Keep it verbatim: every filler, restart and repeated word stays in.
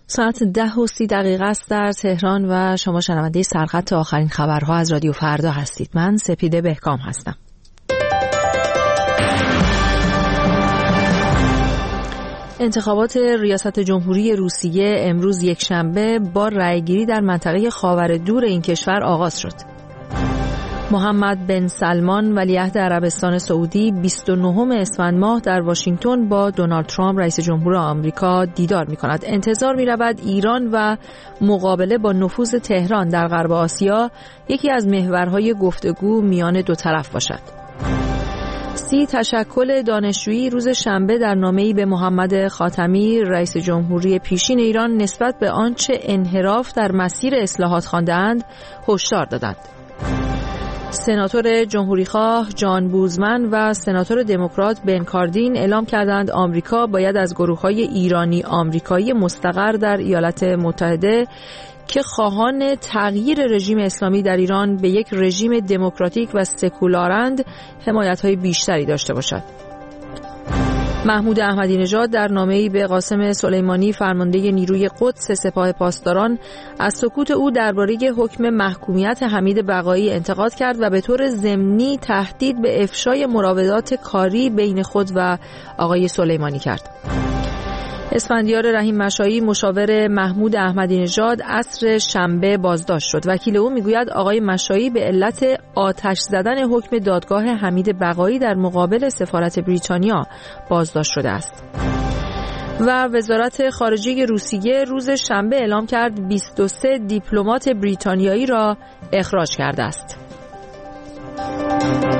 ساعت ده و سی دقیقه است در تهران و شما شنونده سرخط آخرین خبرها از رادیو فردا هستید. من سپیده بهکام هستم. انتخابات ریاست جمهوری روسیه امروز یکشنبه با رأیگیری در منطقه خاور دور این کشور آغاز شد. محمد بن سلمان ولیعهد عربستان سعودی بیست و نهم اسفند ماه در واشنگتن با دونالد ترامپ رئیس جمهور آمریکا دیدار می‌کند. انتظار می‌رود ایران و مقابله با نفوذ تهران در غرب آسیا یکی از محورهای گفتگو میان دو طرف باشد. سی تشکل دانشجویی روز شنبه در نامه‌ای به محمد خاتمی رئیس جمهوری پیشین ایران نسبت به آنچه انحراف در مسیر اصلاحات خوانده‌اند هشدار دادند. سناتور جمهوریخواه جان بوزمن و سناتور دموکرات بن کاردین اعلام کردند آمریکا باید از گروه‌های ایرانی آمریکایی مستقر در ایالات متحده که خواهان تغییر رژیم اسلامی در ایران به یک رژیم دموکراتیک و سکولارند حمایت‌های بیشتری داشته باشد. محمود احمدی نژاد در نامه‌ای به قاسم سلیمانی فرمانده نیروی قدس سپاه پاسداران از سکوت او درباره حکم محکومیت حمید بقایی انتقاد کرد و به طور ضمنی تهدید به افشای مراودات کاری بین خود و آقای سلیمانی کرد. اسفندیار رحیم مشایی مشاور محمود احمدی نژاد عصر شنبه بازداشت شد. وکیل او میگوید آقای مشایی به علت آتش زدن حکم دادگاه حمید بقایی در مقابل سفارت بریتانیا بازداشت شده است. و وزارت خارجه روسیه روز شنبه اعلام کرد بیست و سه دیپلمات بریتانیایی را اخراج کرده است.